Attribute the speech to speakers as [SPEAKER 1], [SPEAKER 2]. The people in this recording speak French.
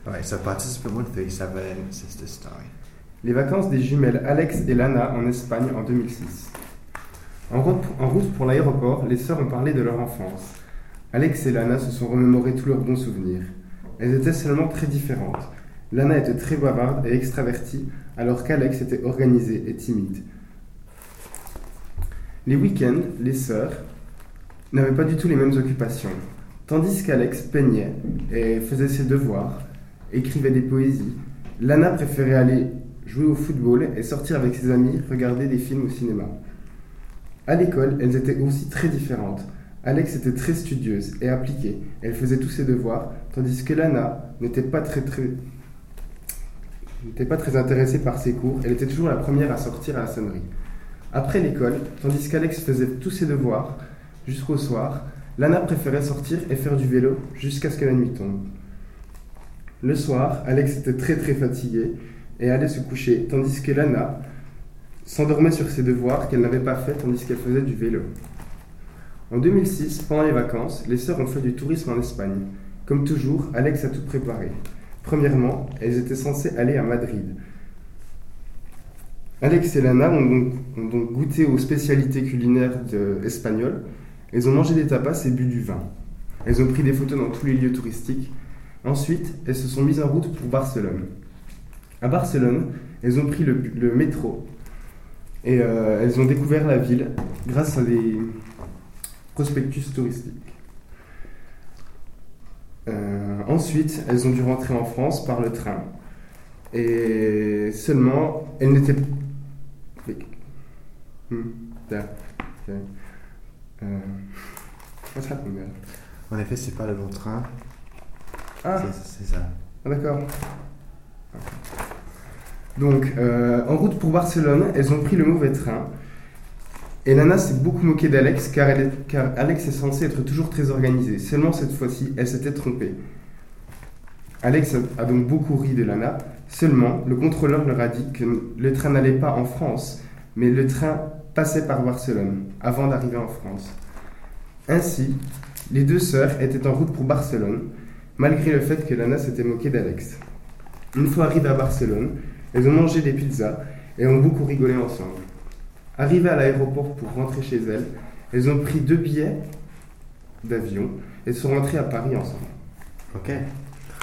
[SPEAKER 1] Alright, so participant 137, sister story.
[SPEAKER 2] Les vacances des jumelles Alex et Lana en Espagne en 2006. En route pour l'aéroport, les sœurs ont parlé de leur enfance. Alex et Lana se sont remémorés tous leurs bons souvenirs. Elles étaient seulement très différentes. Lana était très bavarde et extravertie, alors qu'Alex était organisée et timide. Les week-ends, les sœurs n'avaient pas du tout les mêmes occupations. Tandis qu'Alex peignait et faisait ses devoirs, écrivait des poésies, Lana préférait aller jouer au football et sortir avec ses amis, regarder des films au cinéma. À l'école, elles étaient aussi très différentes. Alex était très studieuse et appliquée. Elle faisait tous ses devoirs, tandis que Lana n'était pas très intéressée par ses cours. Elle était toujours la première à sortir à la sonnerie. Après l'école, tandis qu'Alex faisait tous ses devoirs jusqu'au soir, Lana préférait sortir et faire du vélo jusqu'à ce que la nuit tombe. Le soir, Alex était très fatiguée et allait se coucher, tandis que Lana s'endormait sur ses devoirs qu'elle n'avait pas fait tandis qu'elle faisait du vélo. En 2006, pendant les vacances, les sœurs ont fait du tourisme en Espagne. Comme toujours, Alex a tout préparé. Premièrement, elles étaient censées aller à Madrid. Alex et Lana ont donc goûté aux spécialités culinaires espagnoles. Elles ont mangé des tapas et bu du vin. Elles ont pris des photos dans tous les lieux touristiques. Ensuite, elles se sont mises en route pour Barcelone. À Barcelone, elles ont pris le métro et elles ont découvert la ville grâce à des prospectus touristiques. Ensuite, elles ont dû rentrer en France par le train. Et seulement, elles n'étaient... What's happening there?
[SPEAKER 1] En effet, c'est pas le bon train.
[SPEAKER 2] Ah,
[SPEAKER 1] C'est ça.
[SPEAKER 2] ah d'accord. Donc, en route pour Barcelone, elles ont pris le mauvais train. Et Lana s'est beaucoup moquée d'Alex car Alex est censé être toujours très organisé. Seulement cette fois-ci, elle s'était trompée. Alex a donc beaucoup ri de Lana. Seulement, le contrôleur leur a dit que le train n'allait pas en France, mais le train passait par Barcelone avant d'arriver en France. Ainsi, les deux sœurs étaient en route pour Barcelone, malgré le fait que Lana s'était moquée d'Alex. Une fois arrivées à Barcelone, elles ont mangé des pizzas et ont beaucoup rigolé ensemble. Arrivées à l'aéroport pour rentrer chez elles, elles ont pris 2 billets d'avion et sont rentrées à Paris ensemble.
[SPEAKER 1] Ok.